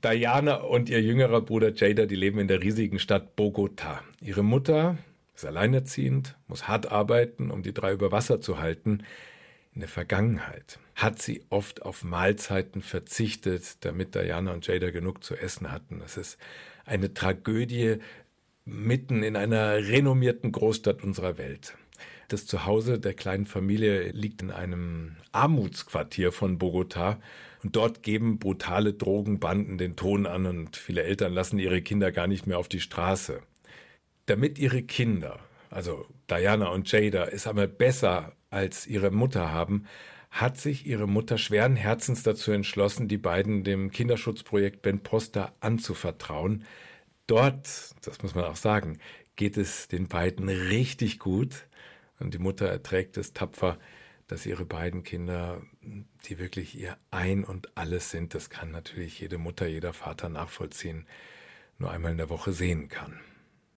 Diana und ihr jüngerer Bruder Jada, die leben in der riesigen Stadt Bogotá. Ihre Mutter ist alleinerziehend, muss hart arbeiten, um die drei über Wasser zu halten. In der Vergangenheit hat sie oft auf Mahlzeiten verzichtet, damit Diana und Jada genug zu essen hatten. Das ist eine Tragödie mitten in einer renommierten Großstadt unserer Welt. Das Zuhause der kleinen Familie liegt in einem Armutsquartier von Bogotá und dort geben brutale Drogenbanden den Ton an und viele Eltern lassen ihre Kinder gar nicht mehr auf die Straße. Damit ihre Kinder, also Diana und Jada, es einmal besser als ihre Mutter haben, hat sich ihre Mutter schweren Herzens dazu entschlossen, die beiden dem Kinderschutzprojekt Ben Poster anzuvertrauen. Dort, das muss man auch sagen, geht es den beiden richtig gut und die Mutter erträgt es tapfer, dass ihre beiden Kinder, die wirklich ihr Ein und Alles sind, das kann natürlich jede Mutter, jeder Vater nachvollziehen, nur einmal in der Woche sehen kann.